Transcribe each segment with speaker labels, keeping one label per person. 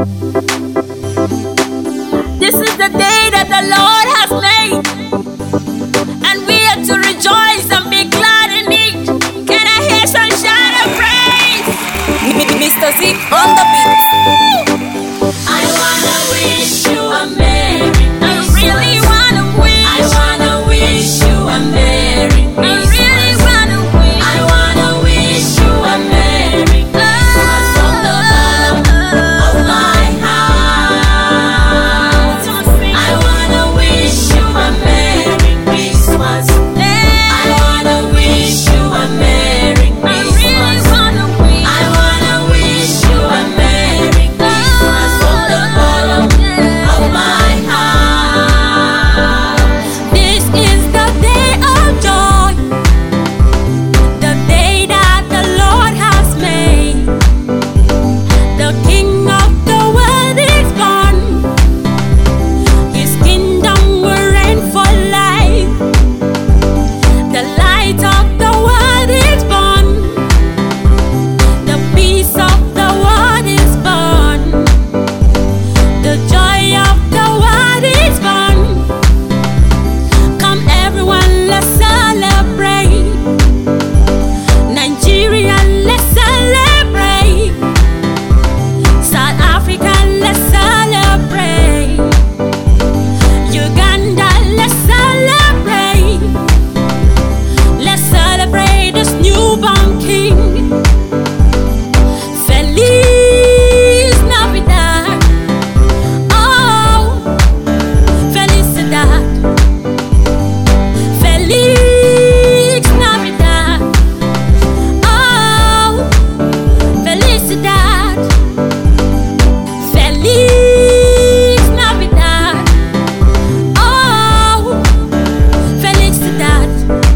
Speaker 1: This is the day that the Lord has made, and we are to rejoice and be glad in it. Can I hear some shout of praise?
Speaker 2: Mr. Z on the beat.
Speaker 1: I wanna wish you a Merry Christmas. I really wanna wish. I wanna wish you a Merry Christmas. I really wanna wish. I wanna wish you a Merry Christmas from the bottom of my heart. I wanna wish you a Merry Christmas. I wanna wish you a Merry Christmas. I wanna wish you a Merry Christmas from the bottom of my heart.
Speaker 2: This is the day of joy, the day that the Lord has made. The King of the world is born. His kingdom will reign for life. The light of the world is born. The peace of the world is born. The joy of the world is born. Come everyone, let's celebrate. Nigeria, let's celebrate. South Africa, let's celebrate. Uganda, let's celebrate. Let's celebrate this newborn King. Feliz Navidad. Oh, Felicidad. Feliz Navidad. Oh, Felicidad. Feliz Navidad. Oh, Felicidad.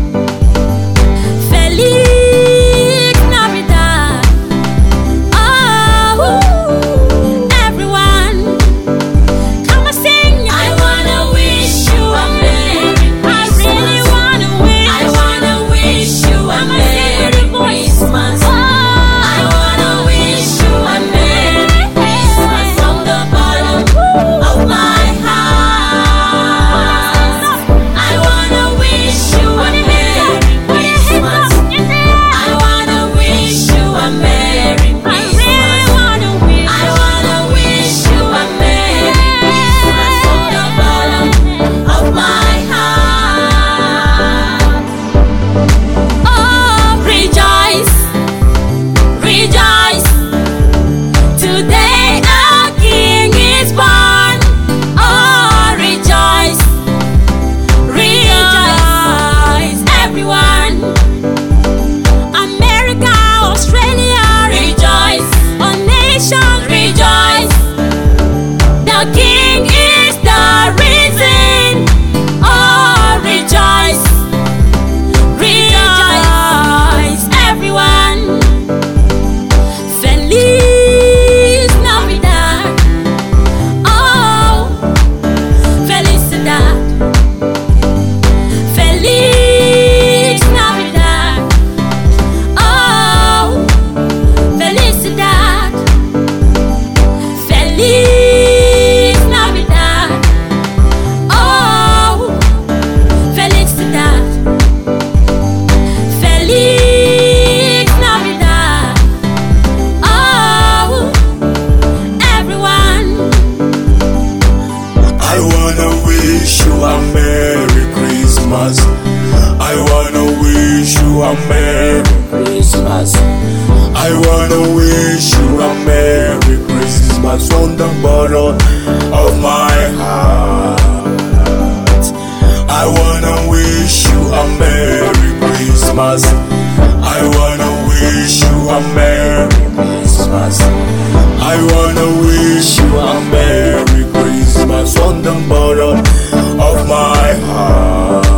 Speaker 2: Feliz Navidad. Oh, everyone, come and sing.
Speaker 1: I wanna wish you a Merry
Speaker 2: I
Speaker 1: Christmas.
Speaker 2: really wanna wish.
Speaker 1: I wanna wish you a Merry Christmas. I wanna wish you a Merry Christmas from the bottom of my heart. I wanna wish you a Merry Christmas. I wanna wish you a Merry
Speaker 2: I really
Speaker 1: Christmas.
Speaker 2: wanna wish.
Speaker 1: I wanna wish you a Merry Christmas from the bottom of my heart.
Speaker 2: Oh, rejoice, rejoice. Today our King is born. Oh, rejoice, rejoice, everyone. America, Australia, rejoice. All nations, rejoice. The King is the reason. Oh, rejoice. Rejoice, everyone. Feliz Navidad. Oh, Felicidad. Feliz Navidad. Oh, Felicidad. Feliz Navidad. Oh, Felicidad. Feliz Navidad. Oh, everyone.
Speaker 3: I wanna wish you a Merry Christmas. I wanna wish you a Merry Christmas. I wanna wish you a Merry Christmas from the bottom of my heart. I wanna wish you a Merry Christmas. I wanna wish you a Merry Christmas. I wanna wish you a Merry Christmas from the bottom of my heart.